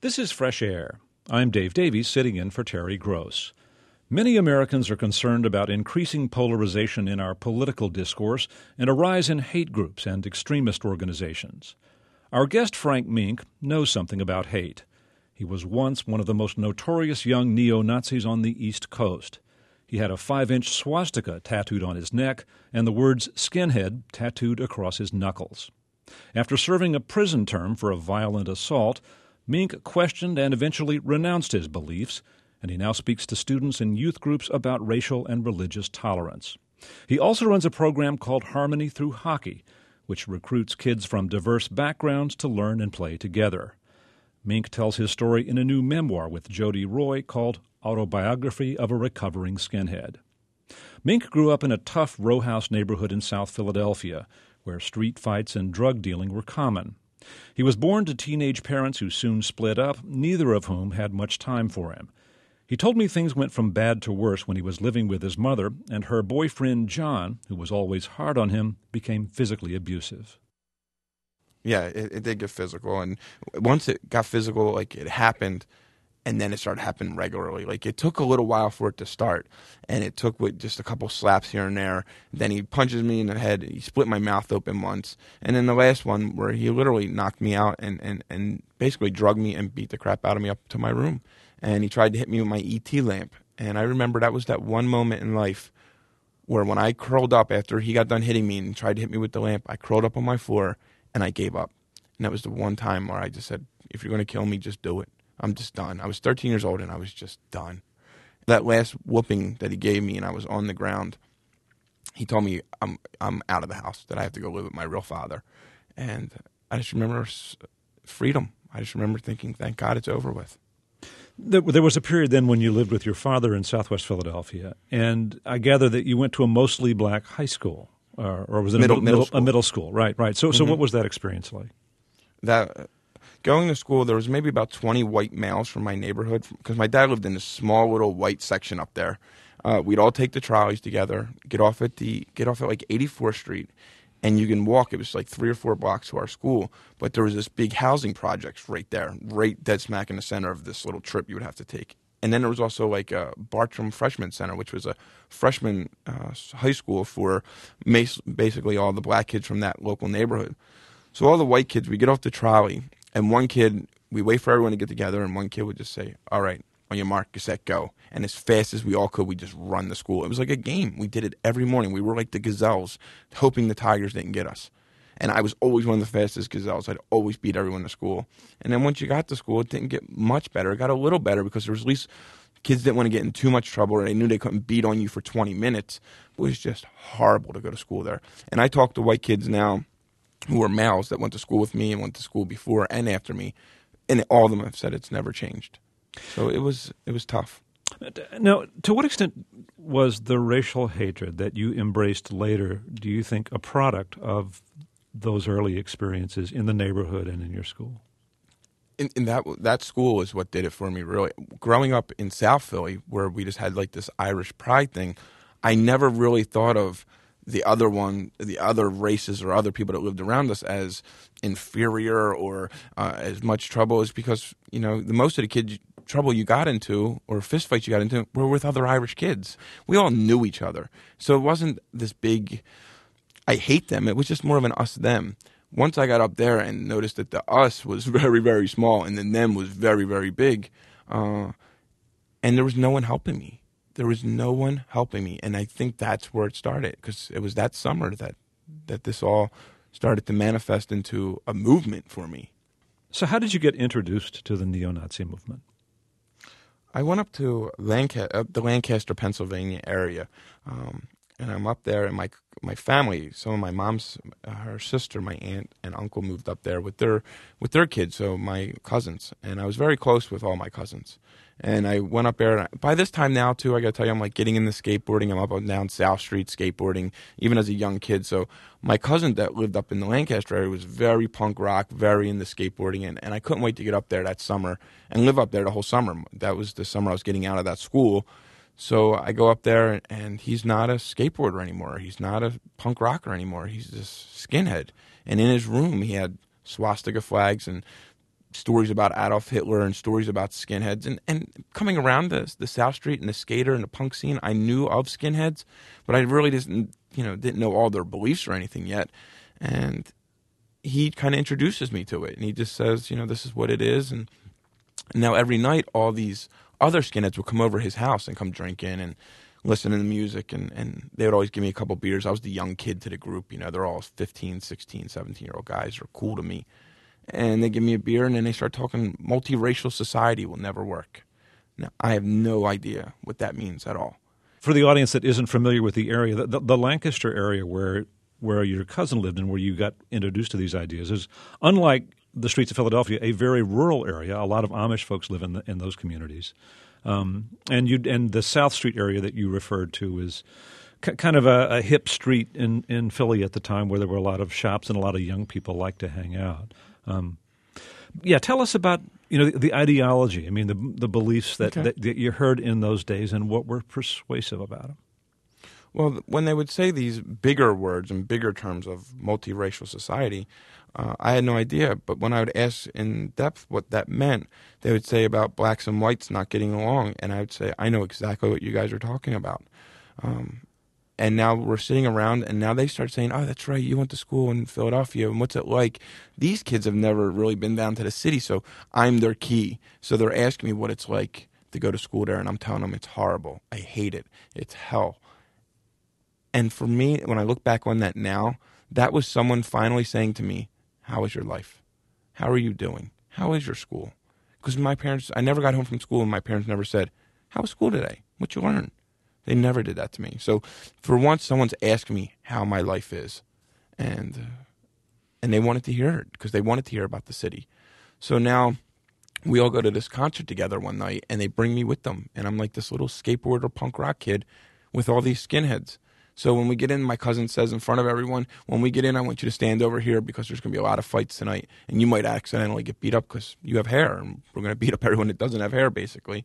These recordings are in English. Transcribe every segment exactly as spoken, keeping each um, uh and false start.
This is Fresh Air. I'm Dave Davies, sitting in for Terry Gross. Many Americans are concerned about increasing polarization in our political discourse and a rise in hate groups and extremist organizations. Our guest, Frank Meeink, knows something about hate. He was once one of the most notorious young neo-Nazis on the East Coast. He had a five-inch swastika tattooed on his neck and the words skinhead tattooed across his knuckles. After serving a prison term for a violent assault, Meeink questioned and eventually renounced his beliefs, and he now speaks to students in youth groups about racial and religious tolerance. He also runs a program called Harmony Through Hockey, which recruits kids from diverse backgrounds to learn and play together. Meeink tells his story in a new memoir with Jody Roy called Autobiography of a Recovering Skinhead. Meeink grew up in a tough row house neighborhood in South Philadelphia, where street fights and drug dealing were common. He was born to teenage parents who soon split up, neither of whom had much time for him. He told me things went from bad to worse when he was living with his mother, and her boyfriend, John, who was always hard on him, became physically abusive. Yeah, it, it did get physical, and once it got physical, like, it happened, and then it started happening regularly. Like, it took a little while for it to start, and it took with just a couple slaps here and there. Then he punches me in the head. He split my mouth open once. And then the last one where he literally knocked me out and, and, and basically drugged me and beat the crap out of me up to my room. And he tried to hit me with my E T lamp. And I remember that was that one moment in life where when I curled up after he got done hitting me and tried to hit me with the lamp, I curled up on my floor and I gave up. And that was the one time where I just said, if you're going to kill me, just do it. I'm just done. I was thirteen years old, and I was just done. That last whooping that he gave me, and I was on the ground, he told me I'm I'm out of the house, that I have to go live with my real father. And I just remember freedom. I just remember thinking, thank God it's over with. There was a period then when you lived with your father in Southwest Philadelphia, and I gather that you went to a mostly black high school, or, or was it middle, a, middle, middle, school. a middle school? Right, right. So, mm-hmm. so what was that experience like? That... Going to school, there was maybe about twenty white males from my neighborhood, because my dad lived in a small little white section up there. Uh, we'd all take the trolleys together, get off at the get off at like eighty-fourth Street, and you can walk. It was like three or four blocks to our school, but there was this big housing project right there, right dead smack in the center of this little trip you would have to take. And then there was also like a Bartram Freshman Center, which was a freshman uh, high school for basically all the black kids from that local neighborhood. So all the white kids, we get off the trolley. And one kid, we wait for everyone to get together, and one kid would just say, all right, on your mark, get set, go. And as fast as we all could, we just run the school. It was like a game. We did it every morning. We were like the gazelles, hoping the tigers didn't get us. And I was always one of the fastest gazelles. I'd always beat everyone to school. And then once you got to school, it didn't get much better. It got a little better because there was at least kids didn't want to get in too much trouble, or they knew they couldn't beat on you for twenty minutes. It was just horrible to go to school there. And I talk to white kids now who were males that went to school with me and went to school before and after me, and all of them have said it's never changed. So it was it was tough. Now, to what extent was the racial hatred that you embraced later, do you think, a product of those early experiences in the neighborhood and in your school? In, in that that school is what did it for me, really. Growing up in South Philly, where we just had like this Irish pride thing, I never really thought of the other one, the other races or other people that lived around us as inferior or uh, as much trouble, is because, you know, the most of the kids trouble you got into or fist fights you got into were with other Irish kids. We all knew each other. So it wasn't this big, I hate them. It was just more of an us-them. Once I got up there and noticed that the us was very, very small and the them was very, very big, uh, and there was no one helping me. There was no one helping me, and I think that's where it started, because it was that summer that that this all started to manifest into a movement for me. So how did you get introduced to the neo-Nazi movement? I went up to Lanca- uh, the Lancaster, Pennsylvania area, um, and I'm up there, and my my family, some of my mom's, uh, her sister, my aunt and uncle moved up there with their with their kids, so my cousins, and I was very close with all my cousins. And I went up there, and I, by this time now, too, I got to tell you, I'm like getting into skateboarding. I'm up and down South Street skateboarding, even as a young kid. So my cousin that lived up in the Lancaster area was very punk rock, very into skateboarding, and, and I couldn't wait to get up there that summer and live up there the whole summer. That was the summer I was getting out of that school. So I go up there, and he's not a skateboarder anymore. He's not a punk rocker anymore. He's this skinhead. And in his room, he had swastika flags and stories about Adolf Hitler and stories about skinheads. And, and coming around the, the South Street and the skater and the punk scene, I knew of skinheads, but I really didn't, you know, didn't know all their beliefs or anything yet. And he kind of introduces me to it, and he just says, you know, this is what it is. And now every night, all these other skinheads would come over his house and come drinking and listening to music, and, and they would always give me a couple beers. I was the young kid to the group. You know, they're all fifteen, sixteen, seventeen-year-old guys. They're cool to me. And they give me a beer, and then they start talking multiracial society will never work. Now, I have no idea what that means at all. For the audience that isn't familiar with the area, the, the Lancaster area where where your cousin lived and where you got introduced to these ideas is, unlike the streets of Philadelphia, a very rural area. A lot of Amish folks live in the, in those communities. Um, and you and the South Street area that you referred to is c- kind of a, a hip street in, in Philly at the time, where there were a lot of shops and a lot of young people like to hang out. Um, yeah, tell us about, you know, the, the ideology. I mean, the the beliefs that, Okay. that, that you heard in those days and what were persuasive about them. Well, when they would say these bigger words and bigger terms of multiracial society, uh, I had no idea. But when I would ask in depth what that meant, they would say about blacks and whites not getting along, and I would say, I know exactly what you guys are talking about. Um, and now we're sitting around, and now they start saying, oh, that's right, you went to school in Philadelphia, and what's it like? These kids have never really been down to the city, so I'm their key. So they're asking me what it's like to go to school there, and I'm telling them it's horrible. I hate it. It's hell. And for me, when I look back on that now, that was someone finally saying to me, how is your life? How are you doing? How is your school? Because my parents, I never got home from school and my parents never said, how was school today? What you learn? They never did that to me. So for once, someone's asking me how my life is. And, uh, and they wanted to hear it because they wanted to hear about the city. So now we all go to this concert together one night and they bring me with them. And I'm like this little skateboarder punk rock kid with all these skinheads. So when we get in, my cousin says in front of everyone, when we get in, I want you to stand over here because there's going to be a lot of fights tonight. And you might accidentally get beat up because you have hair. And we're going to beat up everyone that doesn't have hair, basically.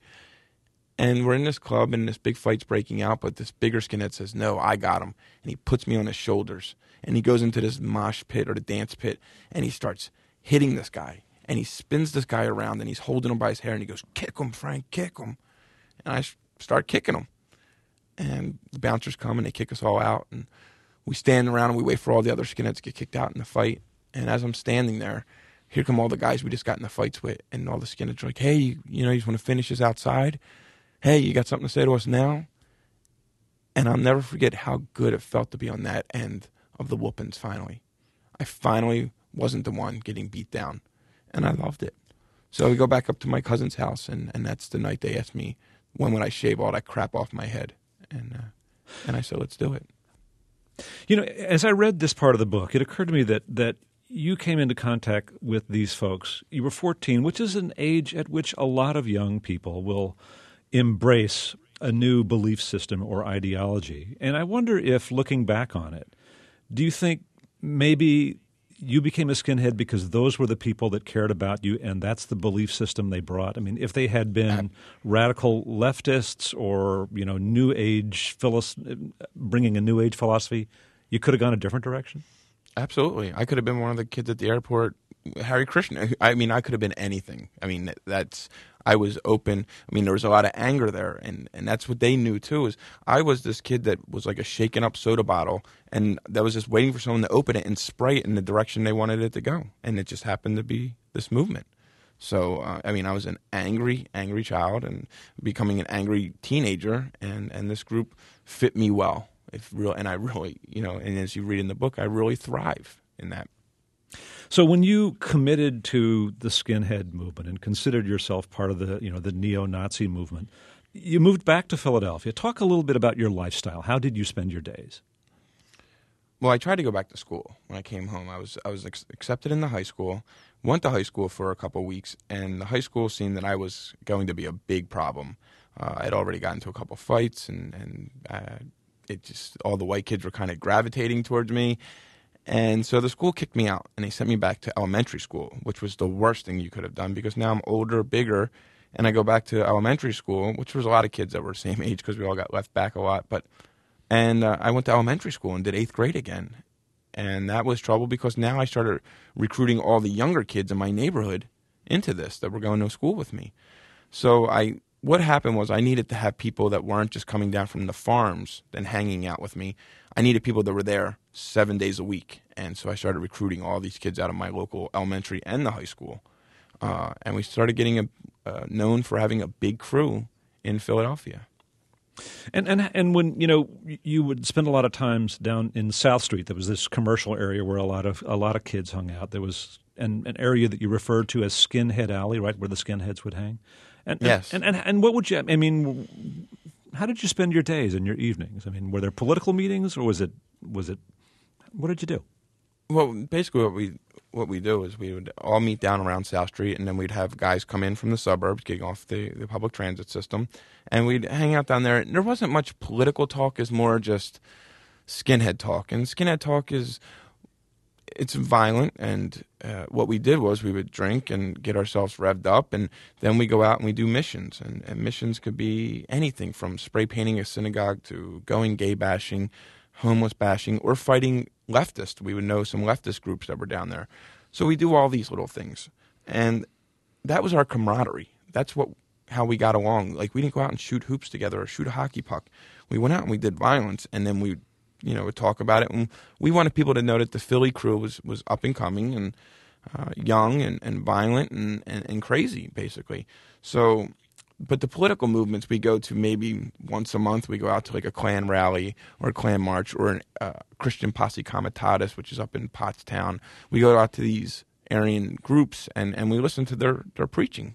And we're in this club and this big fight's breaking out. But this bigger skinhead says, no, I got him. And he puts me on his shoulders. And he goes into this mosh pit or the dance pit. And he starts hitting this guy. And he spins this guy around. And he's holding him by his hair. And he goes, kick him, Frank, kick him. And I start kicking him. And the bouncers come and they kick us all out. And we stand around and we wait for all the other skinheads to get kicked out in the fight. And as I'm standing there, here come all the guys we just got in the fights with. And all the skinheads are like, hey, you, you know, you just want to finish this outside? Hey, you got something to say to us now? And I'll never forget how good it felt to be on that end of the whoopings finally. I finally wasn't the one getting beat down. And I loved it. So we go back up to my cousin's house. And, and that's the night they asked me, when would I shave all that crap off my head? And uh, and I said, let's do it. You know, as I read this part of the book, it occurred to me that that you came into contact with these folks. You were fourteen, which is an age at which a lot of young people will embrace a new belief system or ideology. And I wonder if, looking back on it, do you think maybe you became a skinhead because those were the people that cared about you and that's the belief system they brought? I mean, if they had been radical leftists or, you know, new age, philosoph- bringing a new age philosophy, you could have gone a different direction? Absolutely. I could have been one of the kids at the airport, Harry Krishna. I mean, I could have been anything. I mean, that's, I was open. I mean, there was a lot of anger there, and, and that's what they knew too, is I was this kid that was like a shaken up soda bottle, and that was just waiting for someone to open it and spray it in the direction they wanted it to go. And it just happened to be this movement. So, uh, I mean, I was an angry, angry child and becoming an angry teenager, and, and this group fit me well. If real, and I really, you know, and as you read in the book, I really thrive in that. So when you committed to the skinhead movement and considered yourself part of the, you know, the neo-Nazi movement, you moved back to Philadelphia. Talk a little bit about your lifestyle. How did you spend your days? Well, I tried to go back to school when I came home. I was I was ex- accepted in the high school, went to high school for a couple of weeks, and the high school seen that I was going to be a big problem. Uh, I'd already gotten into a couple fights, and, and uh, it just all the white kids were kind of gravitating towards me. And so the school kicked me out, and they sent me back to elementary school, which was the worst thing you could have done because now I'm older, bigger, and I go back to elementary school, which was a lot of kids that were the same age because we all got left back a lot. But and uh, I went to elementary school and did eighth grade again, and that was trouble because now I started recruiting all the younger kids in my neighborhood into this, that were going to school with me. So I, what happened was I needed to have people that weren't just coming down from the farms and hanging out with me. I needed people that were there seven days a week. And so I started recruiting all these kids out of my local elementary and the high school. Uh, and we started getting a, uh, known for having a big crew in Philadelphia. And and and when you know you would spend a lot of times down in South Street, there was this commercial area where a lot of a lot of kids hung out. There was an, an area that you referred to as Skinhead Alley, right, where the skinheads would hang. And, yes. And, and and what would you? I mean, how did you spend your days and your evenings? I mean, were there political meetings, or was it was it? What did you do? Well, basically, what we what we do is we would all meet down around South Street, and then we'd have guys come in from the suburbs, getting off the, the public transit system, and we'd hang out down there. And there wasn't much political talk; it's more just skinhead talk. And skinhead talk is it's violent. And uh, what we did was we would drink and get ourselves revved up, and then we go out and we do missions. And, and missions could be anything from spray painting a synagogue to going gay bashing, homeless bashing, or fighting leftists. We would know some leftist groups that were down there. So we do all these little things. And that was our camaraderie. That's what how we got along. Like, we didn't go out and shoot hoops together or shoot a hockey puck. We went out and we did violence, and then we, you know, would talk about it. And we wanted people to know that the Philly crew was, was up and coming and uh, young and, and violent and, and, and crazy, basically. So... But the political movements, we go to maybe once a month. We go out to like a Klan rally or a Klan march or a uh, Christian Posse Comitatus, which is up in Pottstown. We go out to these Aryan groups and, and we listen to their, their preaching.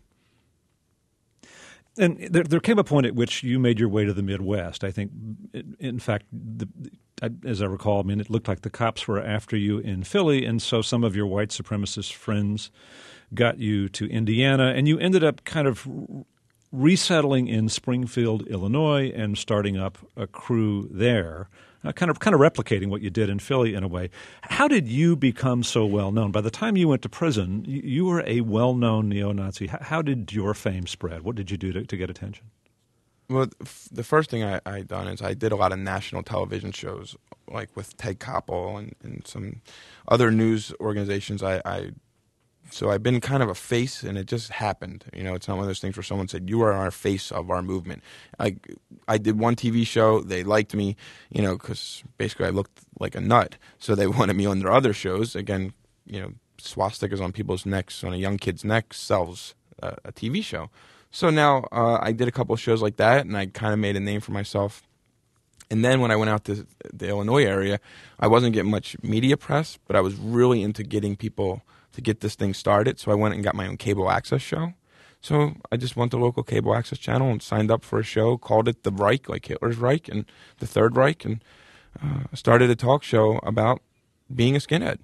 And there, there came a point at which you made your way to the Midwest. I think, in fact, the, as I recall, I mean, it looked like the cops were after you in Philly, and so some of your white supremacist friends got you to Indiana, and you ended up kind of resettling in Springfield, Illinois, and starting up a crew there, uh, kind of kind of replicating what you did in Philly in a way. How did you become so well known? By the time you went to prison, you, you were a well-known neo-Nazi. How, how did your fame spread? What did you do to, to get attention? Well, the first thing I, I done is I did a lot of national television shows, like with Ted Koppel and, and some other news organizations. I, I So I've been kind of a face, and it just happened. You know, it's not one of those things where someone said, you are our face of our movement. I, I did one T V show. They liked me, you know, because basically I looked like a nut. So they wanted me on their other shows. Again, you know, swastikas on people's necks, on a young kid's neck sells a, a T V show. So now uh, I did a couple of shows like that, and I kind of made a name for myself. And then when I went out to the Illinois area, I wasn't getting much media press, but I was really into getting people to get this thing started. So I went and got my own cable access show. So I just went to the local cable access channel and signed up for a show, called it The Reich, like Hitler's Reich, and the Third Reich, and uh, started a talk show about being a skinhead.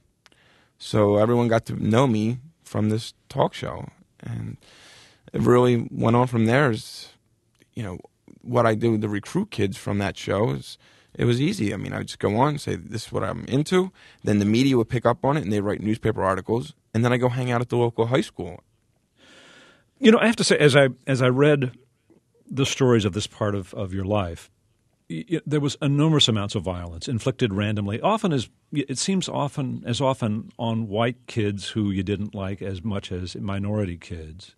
So everyone got to know me from this talk show. And it really went on from there. Is, you know, what I do to recruit kids from that show is, it was easy. I mean, I would just go on and say, this is what I'm into. Then the media would pick up on it, and they'd write newspaper articles. And then I go hang out at the local high school. You know, I have to say, as I as I read the stories of this part of, of your life, it, there was enormous amounts of violence inflicted randomly, often as it seems often as often on white kids who you didn't like as much as minority kids.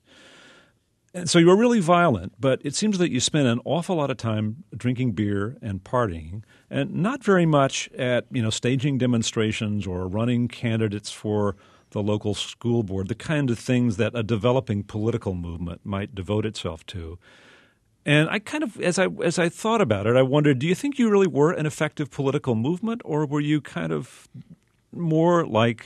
And so you were really violent, but it seems that you spent an awful lot of time drinking beer and partying, and not very much at, you know, staging demonstrations or running candidates for the local school board, the kind of things that a developing political movement might devote itself to. And I kind of, as I as I thought about it, I wondered, do you think you really were an effective political movement, or were you kind of more like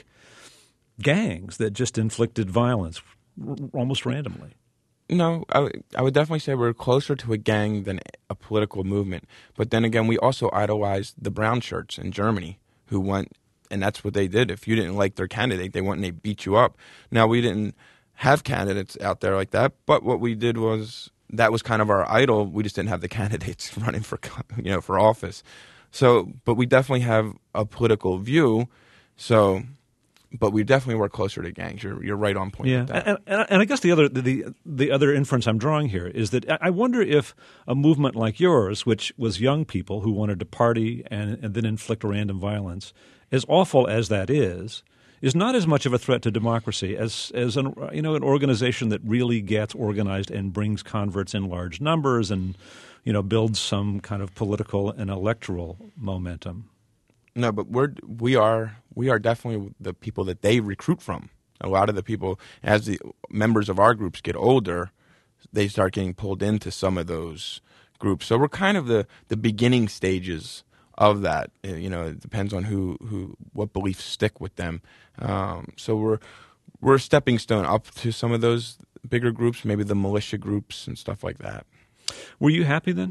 gangs that just inflicted violence r- almost randomly? No, I, w- I would definitely say we're closer to a gang than a political movement. But then again, we also idolized the brown shirts in Germany, who went, and that's what they did. If you didn't like their candidate, they went and they beat you up. Now, we didn't have candidates out there like that, but what we did was, that was kind of our idol. We just didn't have the candidates running for, you know, for office. So, but we definitely have a political view. So, but we definitely were closer to gangs. You're you're right on point. Yeah, with that. and, and and I guess the other the the other inference I'm drawing here is that I wonder if a movement like yours, which was young people who wanted to party and, and then inflict random violence, as awful as that is, is not as much of a threat to democracy as as an you know an organization that really gets organized and brings converts in large numbers and you know builds some kind of political and electoral momentum. No, but we're we are we are definitely the people that they recruit from. A lot of the people, as the members of our groups get older, they start getting pulled into some of those groups. So we're kind of the, the beginning stages of that. You know, it depends on who, who what beliefs stick with them. Um, so we're we're a stepping stone up to some of those bigger groups, maybe the militia groups and stuff like that. Were you happy then?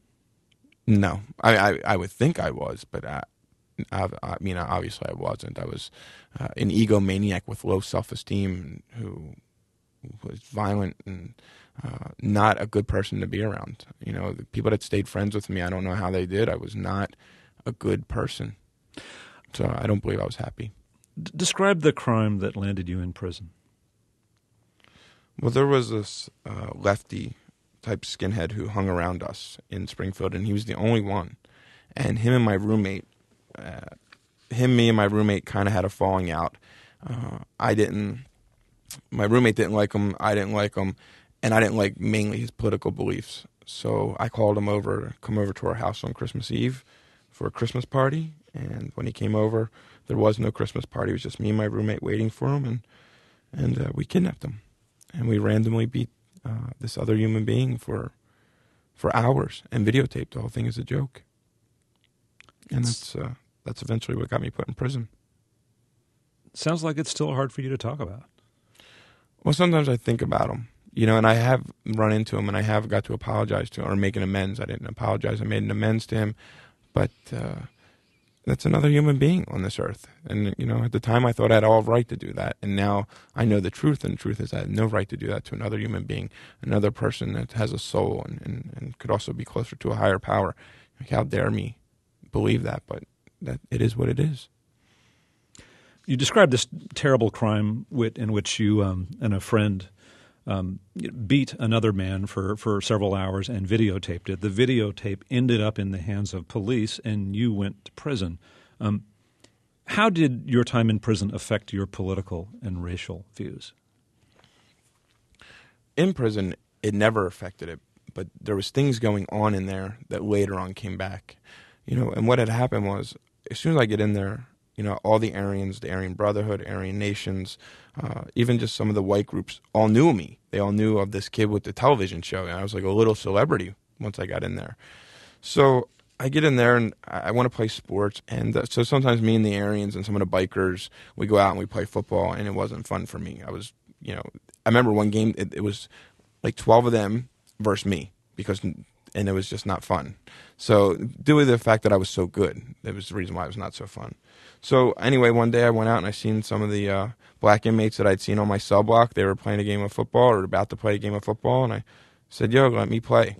No, I I, I would think I was, but I, I, I mean, obviously I wasn't. I was uh, an egomaniac with low self-esteem who was violent and uh, not a good person to be around. You know, the people that stayed friends with me, I don't know how they did. I was not a good person. So I don't believe I was happy. D- describe the crime that landed you in prison. Well, there was this uh, lefty type skinhead who hung around us in Springfield, and he was the only one. And him and my roommate, uh, him, me, and my roommate kind of had a falling out. Uh, I didn't, my roommate didn't like him, I didn't like him, and I didn't like mainly his political beliefs. So I called him over, come over to our house on Christmas Eve for a Christmas party. And when he came over, there was no Christmas party. It was just me and my roommate waiting for him, and and uh, we kidnapped him. And we randomly beat uh, this other human being for for hours and videotaped the whole thing as a joke. And that's uh, that's eventually what got me put in prison. Sounds like it's still hard for you to talk about. Well, sometimes I think about him, you know, and I have run into him, and I have got to apologize to him or make an amends. I didn't apologize. I made an amends to him, but uh, that's another human being on this earth. And, you know, at the time I thought I had all right to do that. And now I know the truth, and the truth is I had no right to do that to another human being, another person that has a soul and, and, and could also be closer to a higher power. Like, how dare me believe that, but that it is what it is. You described this terrible crime in which you um, and a friend um, beat another man for, for several hours and videotaped it. The videotape ended up in the hands of police, and you went to prison. Um, how did your time in prison affect your political and racial views? In prison, it never affected it, but there was things going on in there that later on came back. You know, and what had happened was, as soon as I get in there, you know, all the Aryans, the Aryan Brotherhood, Aryan Nations, uh, even just some of the white groups all knew me. They all knew of this kid with the television show, and I was like a little celebrity once I got in there. So I get in there, and I want to play sports, and uh, so sometimes me and the Aryans and some of the bikers, we go out and we play football, and it wasn't fun for me. I was, you know, I remember one game, it, it was like twelve of them versus me, because, and it was just not fun. So due to the fact that I was so good, that was the reason why it was not so fun. So anyway, one day I went out and I seen some of the uh, black inmates that I'd seen on my cell block. They were playing a game of football or about to play a game of football, and I said, yo, let me play.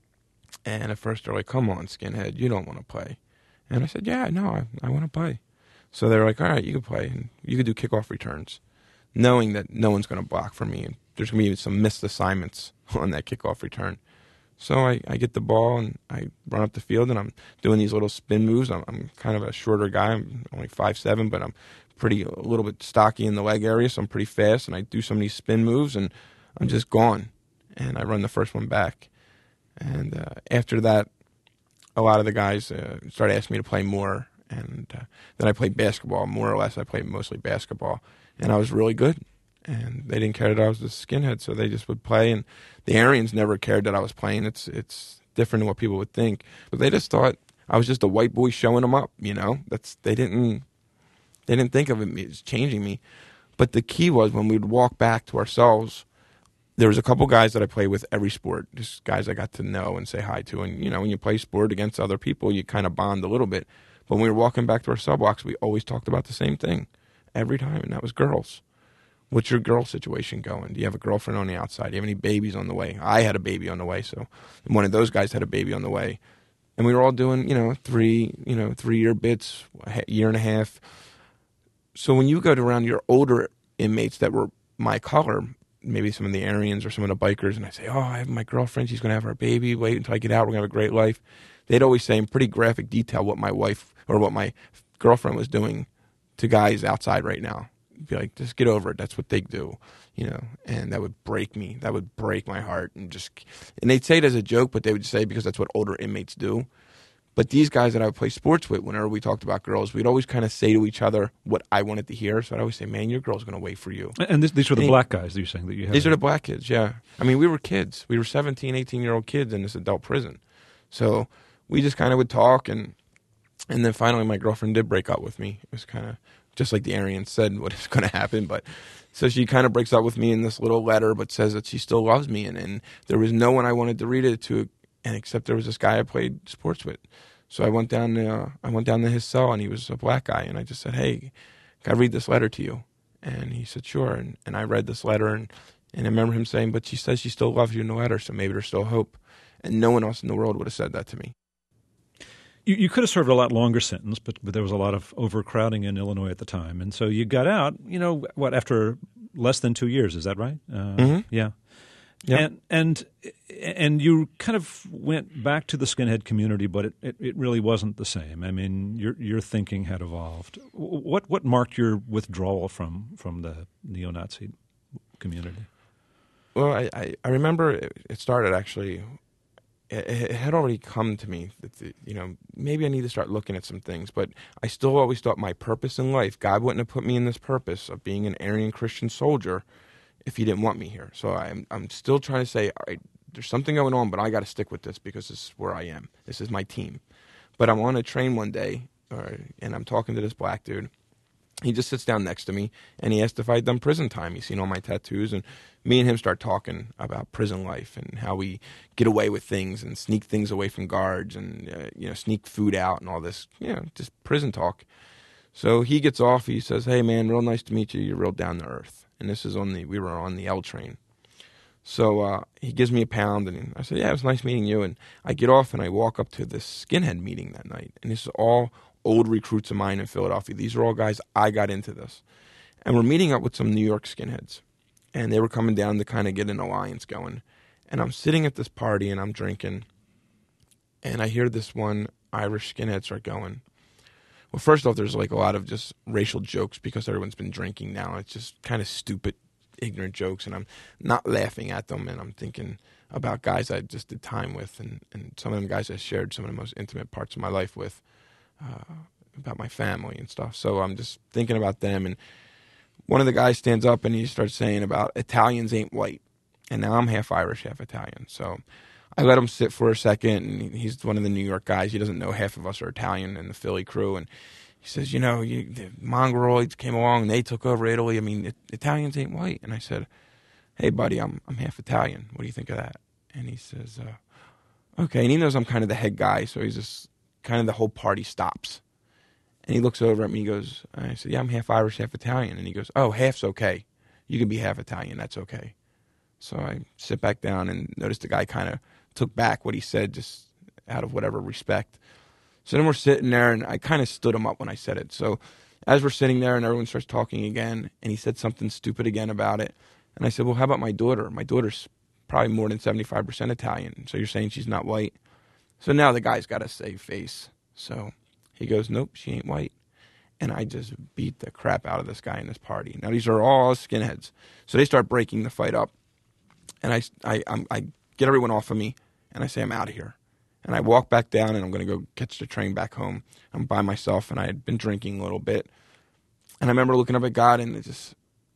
And at first they're like, come on, skinhead, you don't want to play. And I said, yeah, no, I, I want to play. So they were like, all right, you can play. And you can do kickoff returns, knowing that no one's going to block for me. And there's going to be some missed assignments on that kickoff return. So I, I get the ball, and I run up the field, and I'm doing these little spin moves. I'm, I'm kind of a shorter guy. I'm only five seven, but I'm pretty a little bit stocky in the leg area, so I'm pretty fast, and I do some of these spin moves, and I'm just gone. And I run the first one back. And uh, after that, a lot of the guys uh, started asking me to play more, and uh, then I played basketball. More or less, I played mostly basketball, and I was really good. And they didn't care that I was a skinhead, so they just would play. And the Aryans never cared that I was playing. It's it's different than what people would think. But they just thought I was just a white boy showing them up, you know. That's they didn't they didn't think of it as changing me. But the key was when we'd walk back to ourselves, there was a couple guys that I played with every sport, just guys I got to know and say hi to. And, you know, when you play sport against other people, you kind of bond a little bit. But when we were walking back to our cell blocks, we always talked about the same thing every time, and that was girls. What's your girl situation going? Do you have a girlfriend on the outside? Do you have any babies on the way? I had a baby on the way, so one of those guys had a baby on the way. And we were all doing, you know, three, you know, three-year bits, a year and a half. So when you go to around your older inmates that were my color, maybe some of the Aryans or some of the bikers, and I say, oh, I have my girlfriend. She's going to have her baby. Wait until I get out. We're going to have a great life. They'd always say in pretty graphic detail what my wife or what my girlfriend was doing to guys outside right now. be like, just get over it. That's what they do, you know. And that would break me. That would break my heart. And just, and they'd say it as a joke, but they would say because that's what older inmates do. But these guys that I would play sports with, whenever we talked about girls, we'd always kind of say to each other what I wanted to hear. So I'd always say, man, your girl's going to wait for you. And this, these were the and black guys that you're saying that you had? These are the black kids, yeah. I mean, we were kids. We were seventeen, eighteen-year-old kids in this adult prison. So we just kind of would talk, and and then finally my girlfriend did break up with me. It was kind of just like the Aryans said what is going to happen. But so she kind of breaks up with me in this little letter, but says that she still loves me. And, and there was no one I wanted to read it to, and except there was this guy I played sports with. So I went down to, uh, I went down to his cell, and he was a black guy, and I just said, hey, can I read this letter to you? And he said, sure. And, and I read this letter, and, and I remember him saying, but she says she still loves you in the letter, so maybe there's still hope. And no one else in the world would have said that to me. You, you could have served a lot longer sentence, but, but there was a lot of overcrowding in Illinois at the time. And so you got out, you know, what, after less than two years, is that right? Uh, mm-hmm. Yeah. Yep. And, and and you kind of went back to the skinhead community, but it, it, it really wasn't the same. I mean, your your thinking had evolved. What what marked your withdrawal from, from the neo-Nazi community? Well, I, I, I remember it, it started actually, it, it had already come to me that, the, you know, maybe I need to start looking at some things, but I still always thought my purpose in life, God wouldn't have put me in this purpose of being an Aryan Christian soldier if he didn't want me here. So I'm I'm still trying to say, all right, there's something going on, but I got to stick with this because this is where I am. This is my team. But I'm on a train one day, or, and I'm talking to this black dude. He just sits down next to me, and he asked if I'd done prison time. He's seen all my tattoos, and me and him start talking about prison life and how we get away with things and sneak things away from guards and uh, you know sneak food out and all this, you know, just prison talk. So he gets off. He says, "Hey man, real nice to meet you. You're real down to earth." And this is on the, we were on the L train. So uh, he gives me a pound, and I said, yeah, it was nice meeting you. And I get off, and I walk up to this skinhead meeting that night. And this is all old recruits of mine in Philadelphia. These are all guys I got into this. And we're meeting up with some New York skinheads. And they were coming down to kind of get an alliance going. And I'm sitting at this party, and I'm drinking. And I hear this one Irish skinhead start going, well, first off, there's like a lot of just racial jokes because everyone's been drinking now. It's just kind of stupid, ignorant jokes, and I'm not laughing at them, and I'm thinking about guys I just did time with, and, and some of them guys I shared some of the most intimate parts of my life with, uh, about my family and stuff. So I'm just thinking about them, and one of the guys stands up, and he starts saying about Italians ain't white, and now I'm half Irish, half Italian, so I let him sit for a second, and he's one of the New York guys. He doesn't know half of us are Italian in the Philly crew, and he says, you know, you, the Mongoloids came along, and they took over Italy. I mean, it, Italians ain't white. And I said, hey, buddy, I'm I'm half Italian. What do you think of that? And he says, uh, okay. And he knows I'm kind of the head guy, so he's just kind of the whole party stops. And he looks over at me, he goes, I said, yeah, I'm half Irish, half Italian. And he goes, oh, half's okay. You can be half Italian. That's okay. So I sit back down and notice the guy kind of took back what he said just out of whatever respect. So then we're sitting there, and I kind of stood him up when I said it. So as we're sitting there and everyone starts talking again, and he said something stupid again about it, and I said, well, how about my daughter? My daughter's probably more than seventy-five percent Italian, so you're saying she's not white? So now the guy's got a save face. So he goes, nope, she ain't white. And I just beat the crap out of this guy in this party. Now these are all skinheads. So they start breaking the fight up, and I, I, I'm, I get everyone off of me, and I say, I'm out of here. And I walk back down, and I'm going to go catch the train back home. I'm by myself, and I had been drinking a little bit. And I remember looking up at God, and it just,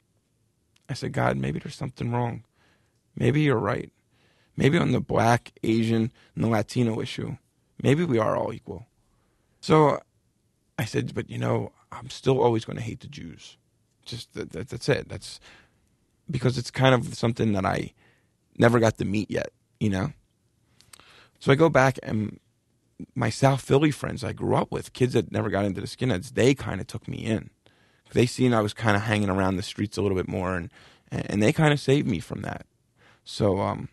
I said, God, maybe there's something wrong. Maybe you're right. Maybe on the black, Asian, and the Latino issue, maybe we are all equal. So I said, but you know, I'm still always going to hate the Jews. Just that, that, that's it. That's because it's kind of something that I never got to meet yet, you know? So I go back, and my South Philly friends I grew up with, kids that never got into the skinheads, they kind of took me in. They seen I was kind of hanging around the streets a little bit more, and and they kind of saved me from that. So um,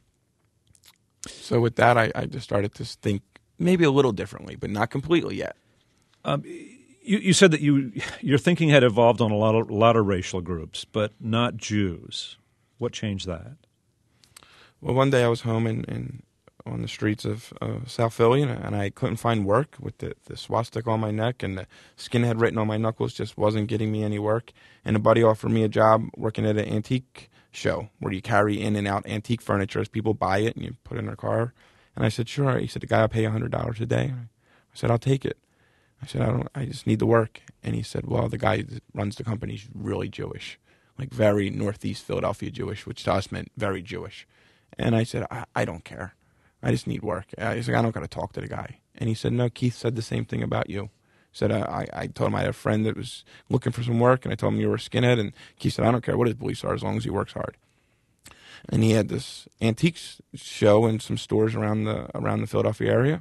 so with that, I, I just started to think maybe a little differently, but not completely yet. Um, you, you said that you your thinking had evolved on a lot of a lot of racial groups, but not Jews. What changed that? Well, one day I was home, and, and on the streets of uh, South Philly, and, and I couldn't find work with the, the swastika on my neck and the skinhead written on my knuckles. Just wasn't getting me any work. And a buddy offered me a job working at an antique show where you carry in and out antique furniture as people buy it and you put it in their car. And I said, sure. He said, the guy will pay one hundred dollars a day. I said, I'll take it. I said, I don't. I just need the work. And he said, well, the guy that runs the company is really Jewish, like very Northeast Philadelphia Jewish, which to us meant very Jewish. And I said, I, I don't care. I just need work. I was like, I don't got to talk to the guy. And he said, no, Keith said the same thing about you. He said, uh, I, I told him I had a friend that was looking for some work, and I told him you were a skinhead. And Keith said, I don't care what his beliefs are as long as he works hard. And he had this antiques show in some stores around the around the Philadelphia area.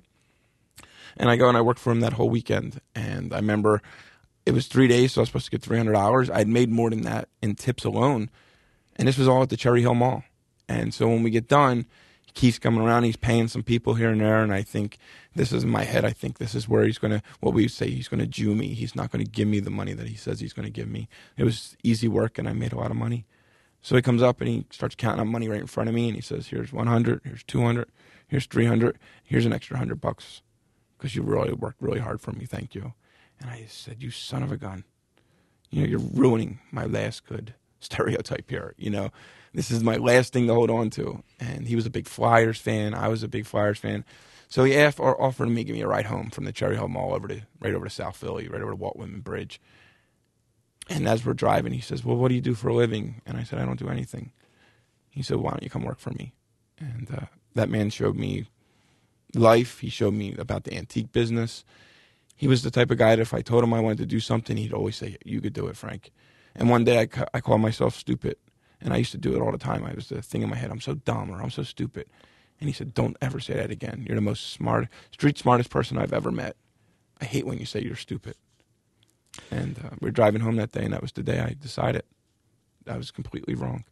And I go and I worked for him that whole weekend. And I remember it was three days, so I was supposed to get three hundred dollars. I'd made more than that in tips alone. And this was all at the Cherry Hill Mall. And so when we get done, Keith's coming around, he's paying some people here and there, and I think, this is in my head, I think this is where he's going to, what we say, he's going to Jew me. He's not going to give me the money that he says he's going to give me. It was easy work, and I made a lot of money. So he comes up, and he starts counting up money right in front of me, and he says, here's one hundred, here's two hundred, here's three hundred, here's an extra one hundred bucks, because you really worked really hard for me, thank you. And I said, you son of a gun. You know, you're ruining my last good stereotype here, you know. This is my last thing to hold on to. And he was a big Flyers fan. I was a big Flyers fan. So he asked, or offered me to give me a ride home from the Cherry Hill Mall over to right over to South Philly, right over to Walt Whitman Bridge. And as we're driving, he says, well, what do you do for a living? And I said, I don't do anything. He said, why don't you come work for me? And uh, that man showed me life. He showed me about the antique business. He was the type of guy that if I told him I wanted to do something, he'd always say, you could do it, Frank. And one day I, ca- I called myself stupid. And I used to do it all the time. I was the thing in my head, I'm so dumb or I'm so stupid. And he said, don't ever say that again. You're the most smart, street smartest person I've ever met. I hate when you say you're stupid. And uh, we were driving home that day, and that was the day I decided I was completely wrong.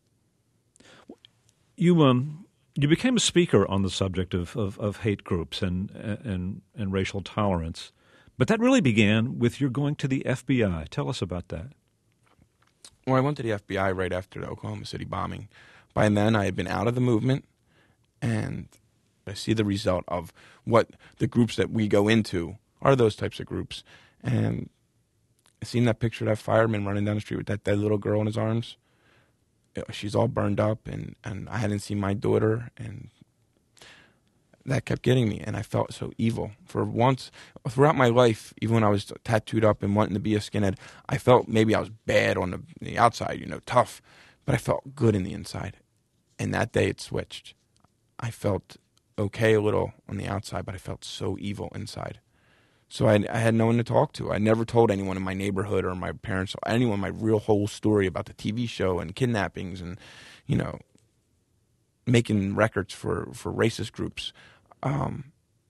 You um you became a speaker on the subject of, of, of hate groups and, and and racial tolerance, but that really began with your going to the F B I. Tell us about that. Well, I went to the F B I right after the Oklahoma City bombing. By then, I had been out of the movement, and I see the result of what the groups that we go into are those types of groups. And I seen that picture of that fireman running down the street with that, that little girl in his arms. She's all burned up, and, and I hadn't seen my daughter, and that kept getting me, and I felt so evil. For once, throughout my life, even when I was tattooed up and wanting to be a skinhead, I felt maybe I was bad on the, the outside, you know, tough, but I felt good in the inside. And that day it switched. I felt okay a little on the outside, but I felt so evil inside. So I, I had no one to talk to. I never told anyone in my neighborhood or my parents or anyone my real whole story about the T V show and kidnappings and, you know, making records for, for racist groups. Um,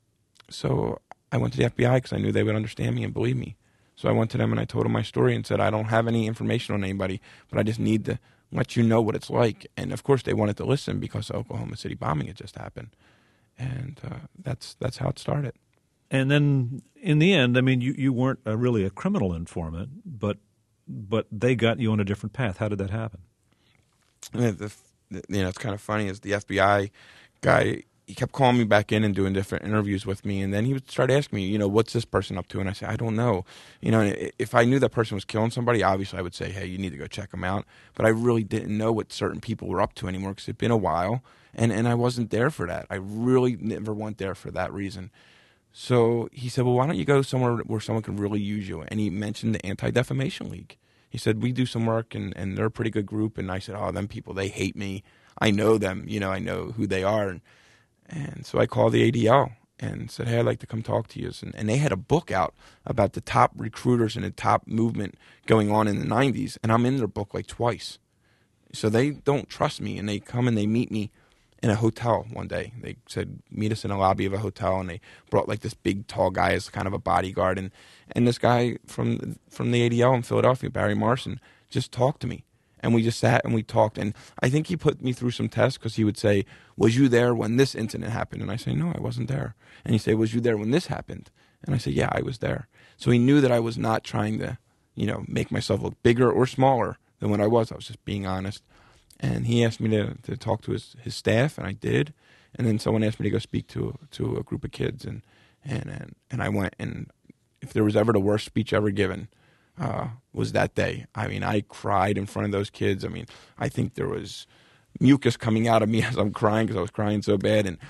so I went to the F B I because I knew they would understand me and believe me. So I went to them and I told them my story and said, I don't have any information on anybody, but I just need to let you know what it's like. And of course they wanted to listen because the Oklahoma City bombing had just happened. And uh, that's that's how it started. And then in the end, I mean, you, you weren't a, really a criminal informant, but but they got you on a different path. How did that happen? The, the, you know, it's kind of funny is the F B I guy, he kept calling me back in and doing different interviews with me, and then he would start asking me, you know, what's this person up to? And I say, I don't know. You know, if I knew that person was killing somebody, obviously I would say, hey, you need to go check them out. But I really didn't know what certain people were up to anymore because it'd been a while, and, and I wasn't there for that. I really never went there for that reason. So he said, well, why don't you go somewhere where someone can really use you? And he mentioned the Anti-Defamation League. He said, we do some work, and, and they're a pretty good group. And I said, oh, them people, they hate me. I know them. You know, I know who they are. And, and so I called the A D L and said, hey, I'd like to come talk to you. And, and they had a book out about the top recruiters and the top movement going on in the nineties. And I'm in their book like twice. So they don't trust me, and they come and they meet me in a hotel one day. They said, meet us in a lobby of a hotel, and they brought like this big tall guy as kind of a bodyguard, and, and this guy from from the A D L in Philadelphia, Barry Marson, just talked to me. And we just sat and we talked, and I think he put me through some tests because he would say, was you there when this incident happened? And I say, no, I wasn't there. And he'd say, was you there when this happened? And I say, yeah, I was there. So he knew that I was not trying to, you know, make myself look bigger or smaller than what I was. I was just being honest. And he asked me to, to talk to his, his staff, and I did. And then someone asked me to go speak to to a group of kids, and and and, and I went. And if there was ever the worst speech ever given, uh, was that day. I mean, I cried in front of those kids. I mean, I think there was mucus coming out of me as I'm crying because I was crying so bad, and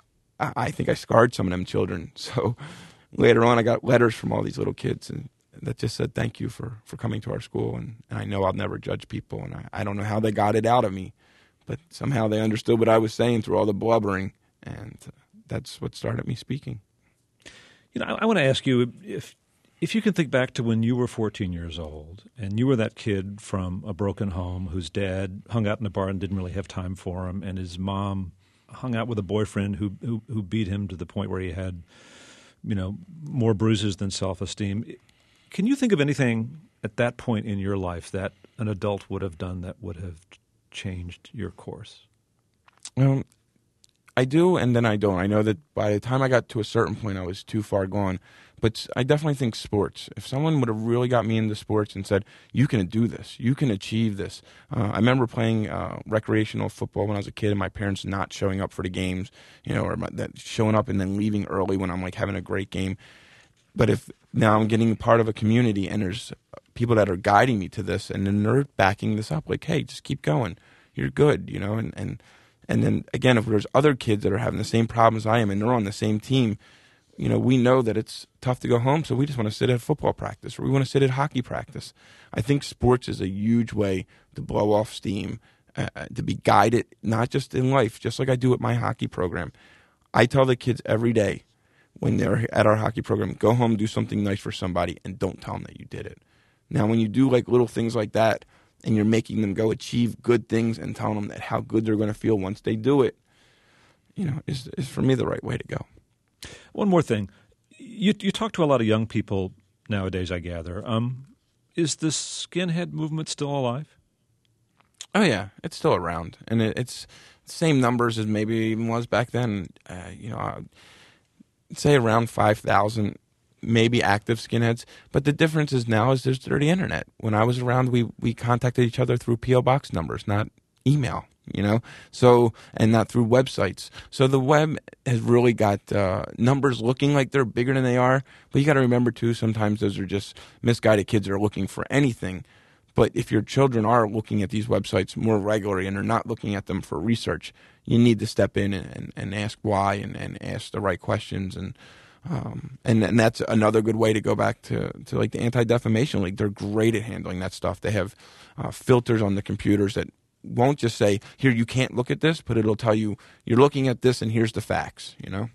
I, I think I scarred some of them children. So later on, I got letters from all these little kids, and that just said thank you for, for coming to our school, and, and I know I'll never judge people, and I, I don't know how they got it out of me, but somehow they understood what I was saying through all the blubbering, and that's what started me speaking. You know, I, I want to ask you if if you can think back to when you were fourteen years old and you were that kid from a broken home whose dad hung out in the bar and didn't really have time for him, and his mom hung out with a boyfriend who who, who beat him to the point where he had, you know, more bruises than self-esteem. Can you think of anything at that point in your life that an adult would have done that would have changed your course? Um, I do, and then I don't. I know that by the time I got to a certain point, I was too far gone. But I definitely think sports. If someone would have really got me into sports and said, you can do this, you can achieve this. Uh, I remember playing uh, recreational football when I was a kid and my parents not showing up for the games, you know, or my, that showing up and then leaving early when I'm like having a great game. But if now I'm getting part of a community and there's people that are guiding me to this and then they're backing this up, like, hey, just keep going. You're good, you know. And, and, and then, again, if there's other kids that are having the same problems I am and they're on the same team, you know, we know that it's tough to go home, so we just want to sit at football practice or we want to sit at hockey practice. I think sports is a huge way to blow off steam, uh, to be guided, not just in life, just like I do at my hockey program. I tell the kids every day when they're at our hockey program, go home, do something nice for somebody, and don't tell them that you did it. Now, when you do like little things like that and you're making them go achieve good things and telling them that how good they're going to feel once they do it, you know, is, is for me the right way to go. One more thing. You you talk to a lot of young people nowadays, I gather. Um, is the skinhead movement still alive? Oh, yeah. It's still around. And it, it's the same numbers as maybe even was back then. Uh, you know, I'd say around five thousand maybe active skinheads. But the difference is now is there's the internet. When I was around, we, we contacted each other through P O box numbers, not email. You know, so, and not through websites. So the web has really got uh, numbers looking like they're bigger than they are. But you got to remember, too, sometimes those are just misguided kids that are looking for anything. But if your children are looking at these websites more regularly and they're not looking at them for research, you need to step in and, and, and ask why and, and ask the right questions. And um, and, and that's another good way to go back to, to like the Anti-Defamation League. They're great at handling that stuff. They have uh, filters on the computers that won't just say, here, you can't look at this, but it'll tell you, you're looking at this and here's the facts, you know?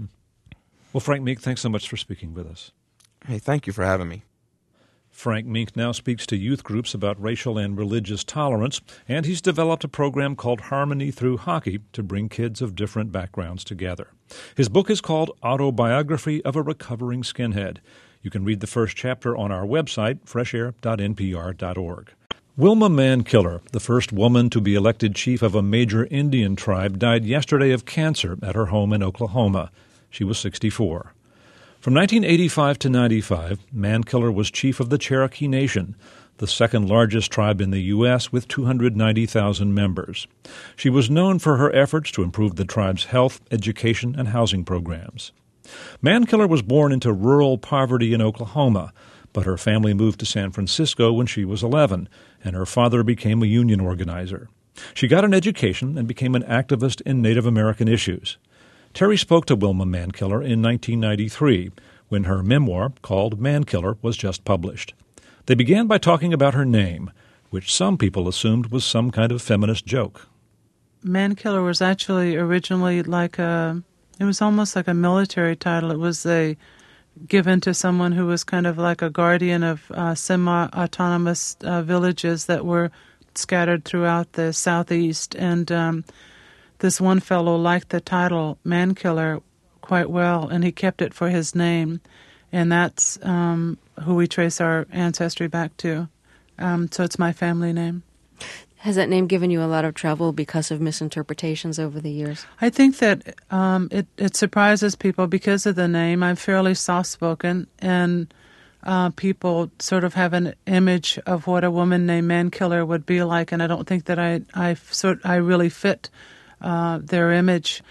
Well, Frank Meek, thanks so much for speaking with us. Hey, thank you for having me. Frank Meek now speaks to youth groups about racial and religious tolerance, and he's developed a program called Harmony Through Hockey to bring kids of different backgrounds together. His book is called Autobiography of a Recovering Skinhead. You can read the first chapter on our website, fresh air dot n p r dot org. Wilma Mankiller, the first woman to be elected chief of a major Indian tribe, died yesterday of cancer at her home in Oklahoma. She was sixty-four. From nineteen eighty-five to ninety-five, Mankiller was chief of the Cherokee Nation, the second largest tribe in the U S with two hundred ninety thousand members. She was known for her efforts to improve the tribe's health, education, and housing programs. Mankiller was born into rural poverty in Oklahoma, but her family moved to San Francisco when she was eleven, and her father became a union organizer. She got an education and became an activist in Native American issues. Terry spoke to Wilma Mankiller in nineteen ninety-three, when her memoir, called Mankiller, was just published. They began by talking about her name, which some people assumed was some kind of feminist joke. Mankiller was actually originally like a, it was almost like a military title. It was a given to someone who was kind of like a guardian of uh, semi-autonomous uh, villages that were scattered throughout the southeast. And um, this one fellow liked the title Mankiller quite well, and he kept it for his name. And that's um, who we trace our ancestry back to. Um, so it's my family name. Has that name given you a lot of trouble because of misinterpretations over the years? I think that um, it, it surprises people because of the name. I'm fairly soft-spoken, and uh, people sort of have an image of what a woman named Mankiller would be like, and I don't think that I I, sort, I really fit uh, their image.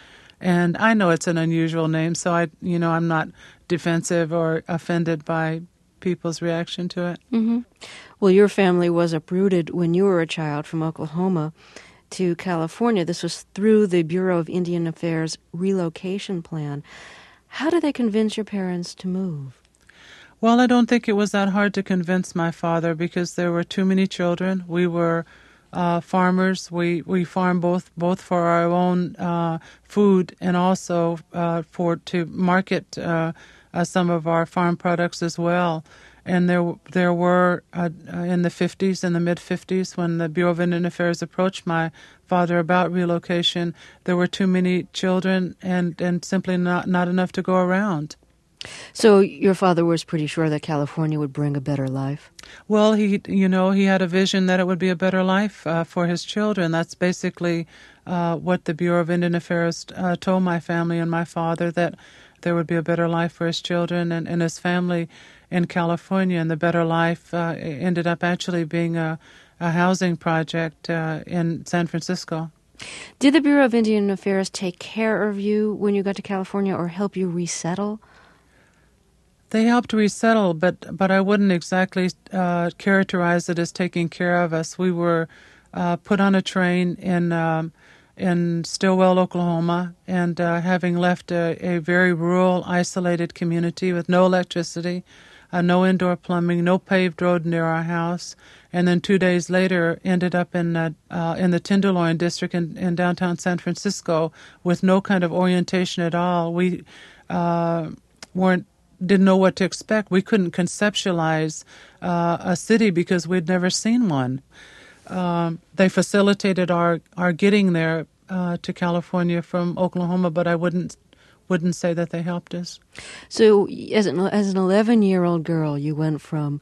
And I know it's an unusual name, so I, you know, I'm not defensive or offended by people's reaction to it. Mm-hmm. Well, your family was uprooted when you were a child from Oklahoma to California. This was through the Bureau of Indian Affairs relocation plan. How did they convince your parents to move? Well, I don't think it was that hard to convince my father because there were too many children. We were uh, farmers. We we farmed both both for our own uh, food and also uh, for to market uh, uh, some of our farm products as well. And there there were uh, in the fifties, in the mid fifties, when the Bureau of Indian Affairs approached my father about relocation, there were too many children and, and simply not, not enough to go around. So your father was pretty sure that California would bring a better life? Well, he, you know, he had a vision that it would be a better life uh, for his children. That's basically uh, what the Bureau of Indian Affairs uh, told my family and my father, that there would be a better life for his children and, and his family in California. And the better life uh, ended up actually being a, a housing project uh, in San Francisco. Did the Bureau of Indian Affairs take care of you when you got to California or help you resettle? They helped resettle, but but I wouldn't exactly uh, characterize it as taking care of us. We were uh, put on a train in um, in Stillwell, Oklahoma, and uh, having left a, a very rural, isolated community with no electricity, uh, no indoor plumbing, no paved road near our house, and then two days later ended up in uh, uh, in the Tenderloin district in, in downtown San Francisco with no kind of orientation at all. We uh, weren't. didn't know what to expect. We couldn't conceptualize uh, a city because we'd never seen one. Um, they facilitated our, our getting there uh, to California from Oklahoma, but I wouldn't wouldn't say that they helped us. So as an, as an eleven-year-old girl, you went from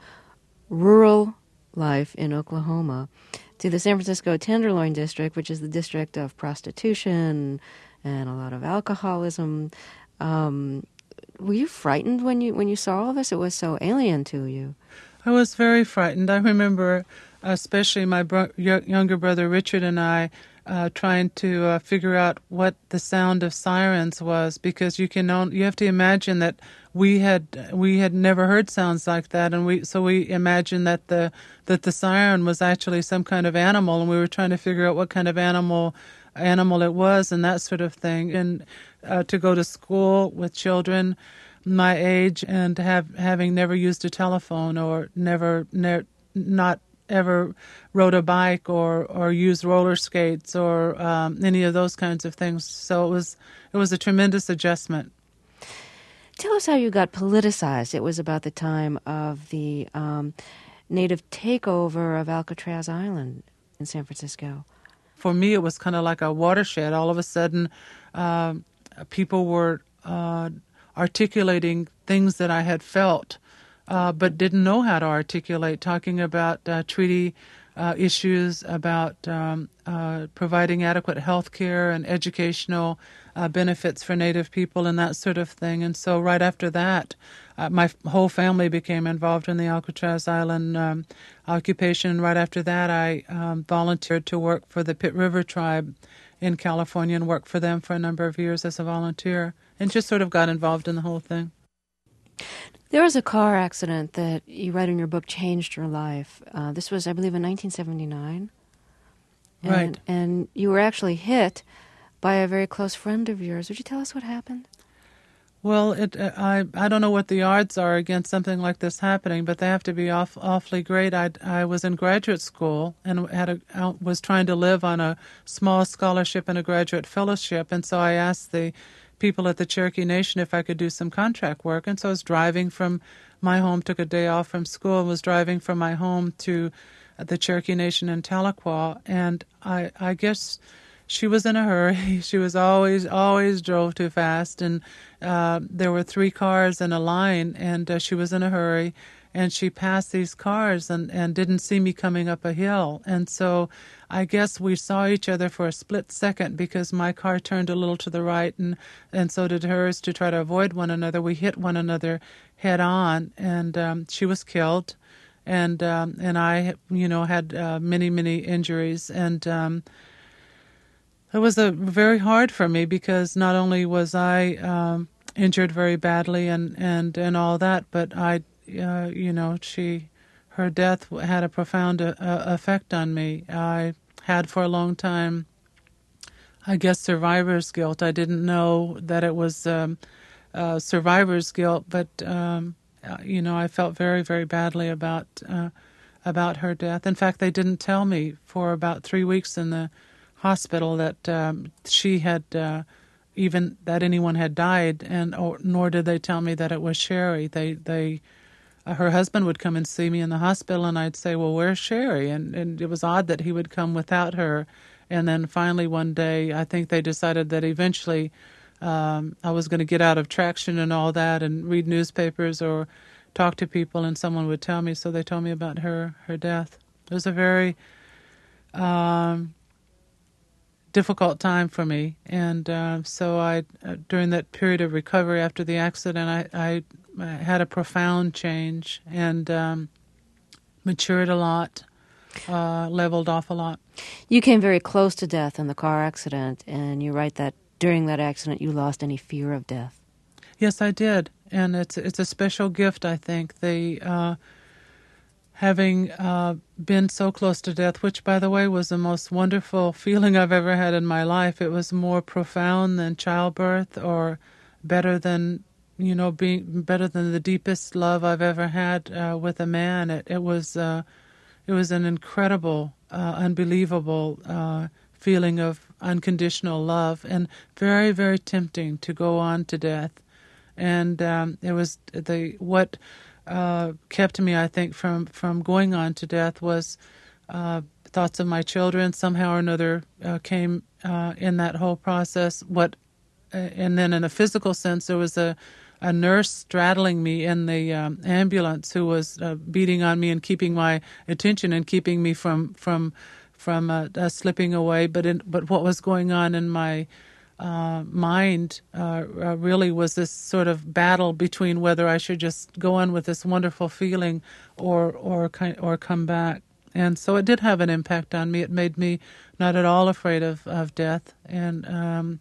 rural life in Oklahoma to the San Francisco Tenderloin district, which is the district of prostitution and a lot of alcoholism. Um Were you frightened when you when you saw all this? It was so alien to you. I was very frightened. I remember, especially my bro- younger brother Richard and I, uh, trying to uh, figure out what the sound of sirens was, because you can on- you have to imagine that we had we had never heard sounds like that, and we so we imagined that the that the siren was actually some kind of animal, and we were trying to figure out what kind of animal animal it was and that sort of thing. And uh, to go to school with children my age and have having never used a telephone or never ne- not ever rode a bike or or used roller skates or um, any of those kinds of things. So it was it was a tremendous adjustment. Tell us how you got politicized. It was about the time of the um, native takeover of Alcatraz Island in San Francisco. For me, it was kind of like a watershed. All of a sudden, uh, people were uh, articulating things that I had felt, uh, but didn't know how to articulate, talking about uh, treaty uh, issues, about um, uh, providing adequate health care and educational uh, benefits for Native people and that sort of thing. And so right after that, uh, my whole family became involved in the Alcatraz Island um, occupation. Right after that, I um, volunteered to work for the Pitt River Tribe in California and worked for them for a number of years as a volunteer and just sort of got involved in the whole thing. There was a car accident that you write in your book changed your life. Uh, this was, I believe, in nineteen seventy-nine. And, Right. And you were actually hit by a very close friend of yours. Would you tell us what happened? Well, it, uh, I I don't know what the odds are against something like this happening, but they have to be off, awfully great. I I was in graduate school and had a uh, was trying to live on a small scholarship and a graduate fellowship, and so I asked the people at the Cherokee Nation if I could do some contract work, and so I was driving from my home, took a day off from school, and was driving from my home to the Cherokee Nation in Tahlequah, and I I guess she was in a hurry. She was always, always drove too fast, and uh, there were three cars in a line, and uh, she was in a hurry, and she passed these cars and, and didn't see me coming up a hill. And so I guess we saw each other for a split second because my car turned a little to the right, and, and so did hers to try to avoid one another. We hit one another head on, and um, she was killed, and um, and I, you know, had uh, many, many injuries, and um It was a very hard for me because not only was I um, injured very badly and, and, and all that, but I, uh, you know, she, her death had a profound uh, effect on me. I had for a long time, I guess, survivor's guilt. I didn't know that it was um, uh, survivor's guilt, but um, uh, you know, I felt very, very badly about uh, about her death. In fact, they didn't tell me for about three weeks in the hospital that um, she had uh, even that anyone had died, and or, nor did they tell me that it was Sherry. They they uh, her husband would come and see me in the hospital, and I'd say, "Well, where's Sherry?" And and it was odd that he would come without her. And then finally one day, I think they decided that eventually um, I was going to get out of traction and all that, and read newspapers or talk to people, and someone would tell me. So they told me about her her death. It was a very um, difficult time for me, and uh, so I, uh, during that period of recovery after the accident, I, I, I had a profound change and um, matured a lot, uh, leveled off a lot. You came very close to death in the car accident, and you write that during that accident you lost any fear of death. Yes, I did, and it's it's a special gift, I think. They, uh, having uh, been so close to death, which, by the way, was the most wonderful feeling I've ever had in my life. It was more profound than childbirth, or better than, you know, being better than the deepest love I've ever had uh, with a man. It, it was uh, it was an incredible, uh, unbelievable uh, feeling of unconditional love, and very, very tempting to go on to death. And um, it was the what uh, kept me, I think, from, from going on to death was uh, thoughts of my children. Somehow or another uh, came uh, in that whole process. What, uh, and then in a physical sense, there was a, a nurse straddling me in the um, ambulance who was uh, beating on me and keeping my attention and keeping me from from from uh, uh, slipping away. But in, but what was going on in my Uh, mind uh, uh, really was this sort of battle between whether I should just go on with this wonderful feeling or or kind or come back. And so it did have an impact on me. It made me not at all afraid of, of death, and um,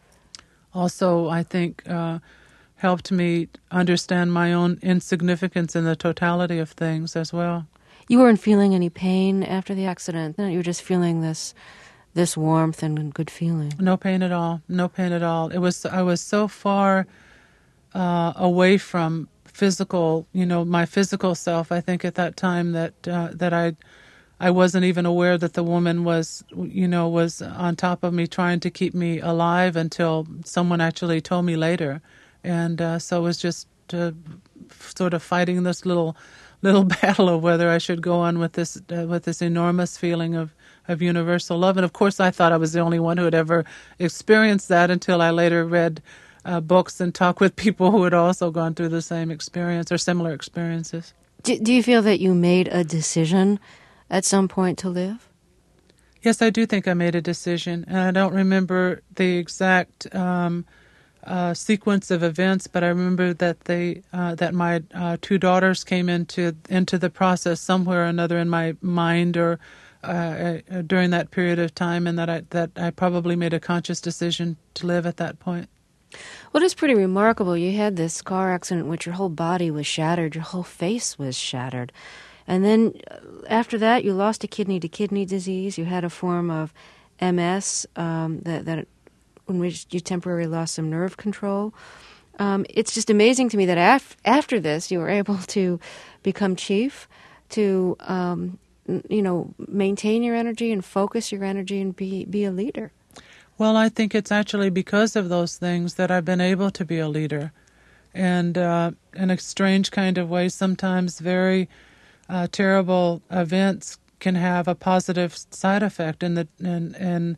also I think uh, helped me understand my own insignificance in the totality of things as well. You weren't feeling any pain after the accident. You were just feeling this this warmth and good feeling. No pain at all. No pain at all. It was I was so far uh, away from physical, you know, my physical self. I think at that time that uh, that I I wasn't even aware that the woman was, you know, was on top of me trying to keep me alive until someone actually told me later, and uh, so it was just uh, sort of fighting this little little battle of whether I should go on with this uh, with this enormous feeling of. of universal love. And of course I thought I was the only one who had ever experienced that until I later read uh, books and talked with people who had also gone through the same experience or similar experiences. Do, do you feel that you made a decision at some point to live? Yes, I do think I made a decision, and I don't remember the exact um, uh, sequence of events, but I remember that they uh, that my uh, two daughters came into into the process somewhere or another in my mind or Uh, uh, during that period of time, and that I that I probably made a conscious decision to live at that point. Well, it's pretty remarkable. You had this car accident in which your whole body was shattered, your whole face was shattered. And then after that, you lost a kidney-to-kidney disease. You had a form of M S um, that, that in which you temporarily lost some nerve control. Um, it's just amazing to me that af- after this, you were able to become chief, to um, you know, maintain your energy and focus your energy and be be a leader. Well, I think it's actually because of those things that I've been able to be a leader. And uh, in a strange kind of way, sometimes very uh, terrible events can have a positive side effect. And, the, and, and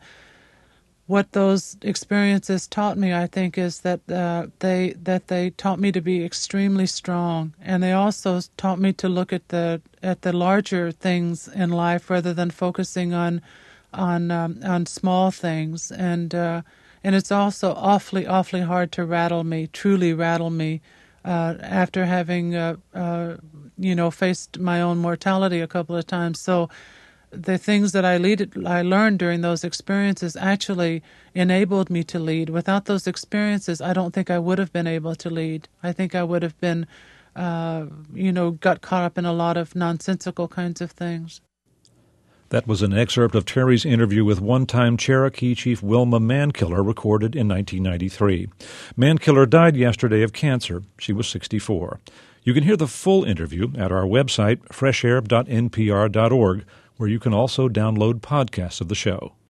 what those experiences taught me, I think, is that uh, they that they taught me to be extremely strong, and they also taught me to look at the at the larger things in life rather than focusing on on um, on small things. And uh, and it's also awfully awfully hard to rattle me, truly rattle me, uh, after having uh, uh, you know faced my own mortality a couple of times. So the things that I lead, I learned during those experiences actually enabled me to lead. Without those experiences, I don't think I would have been able to lead. I think I would have been, uh, you know, got caught up in a lot of nonsensical kinds of things. That was an excerpt of Terry's interview with one-time Cherokee Chief Wilma Mankiller, recorded in nineteen ninety-three. Mankiller died yesterday of cancer. She was sixty-four. You can hear the full interview at our website, fresh air dot n p r dot org, where you can also download podcasts of the show.